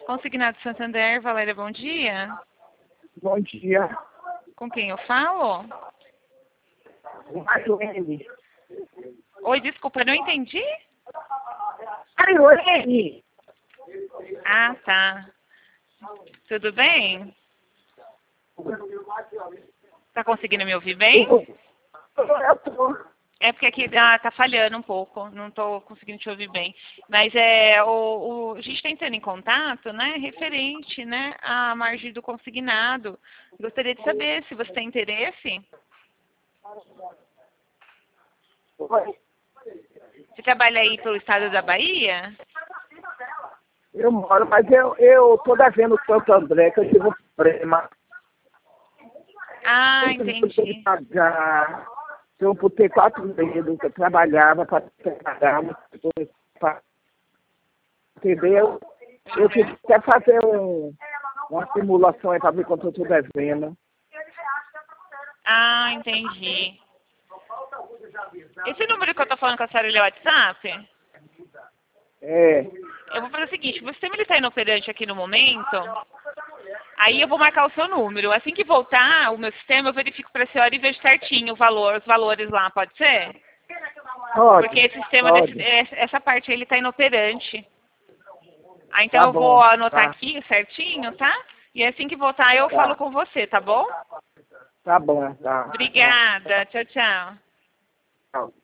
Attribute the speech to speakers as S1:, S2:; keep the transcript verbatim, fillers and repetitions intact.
S1: Consignado Santander, Valéria, bom dia.
S2: Bom dia.
S1: Com quem eu falo?
S2: Marlene.
S1: Oi, desculpa, não entendi?
S2: Marlene!
S1: Ah, tá. Tudo bem? Tá conseguindo me ouvir bem?
S2: Eu tô.
S1: É porque aqui ah, tá falhando um pouco, não tô conseguindo te ouvir bem. Mas é, o, o, a gente está entrando em contato, né, referente, né, à margem do consignado. Gostaria de saber se você tem interesse.
S2: Oi.
S1: Você trabalha aí pelo estado da Bahia?
S2: Eu moro, mas eu, eu tô devendo Santo André, que eu tive um problema.
S1: Ah,
S2: Eu tive
S1: entendi.
S2: que pagar. Eu botei quatro meses que eu trabalhava para pagar. Pra, entendeu? Eu tive que até fazer um, uma simulação aí para ver quanto eu tô devendo.
S1: Ah, entendi. Esse número que eu tô falando com a senhora, ele é o WhatsApp?
S2: É.
S1: Eu vou fazer o seguinte, o sistema ele tá inoperante aqui no momento, aí eu vou marcar o seu número. Assim que voltar o meu sistema, eu verifico para a senhora e vejo certinho o valor, os valores lá, pode ser?
S2: Pode.
S1: Porque esse sistema,
S2: Pode.
S1: desse, essa parte ele tá inoperante. Ah, então
S2: Tá
S1: eu vou
S2: bom.
S1: anotar
S2: Tá.
S1: aqui certinho, tá? E assim que voltar eu
S2: Tá.
S1: falo com você, tá bom?
S2: Tá bom. Tá.
S1: Obrigada, tchau, tchau.
S2: Tchau.